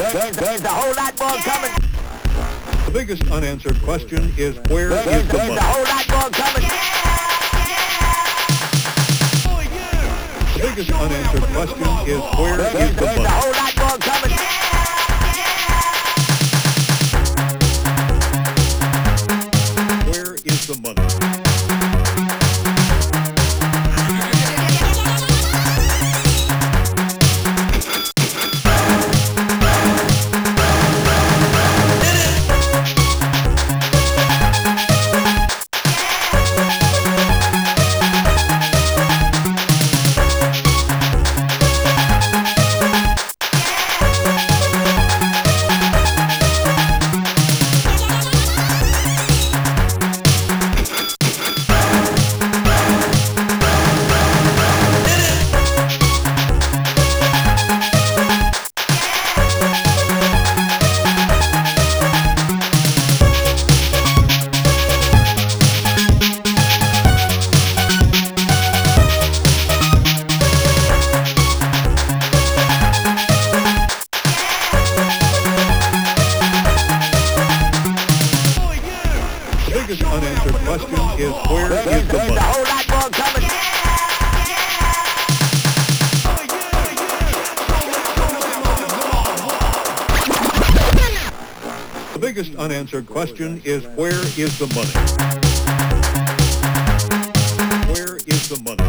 There's a whole lot more coming. The biggest unanswered question is where is the money? There's a whole lot more coming. The biggest unanswered question is where is the There's a money? whole lot more coming. Where is the money? The biggest unanswered question is where is the There's a money? whole lot more coming. The biggest unanswered question is where is the money? Where is the money?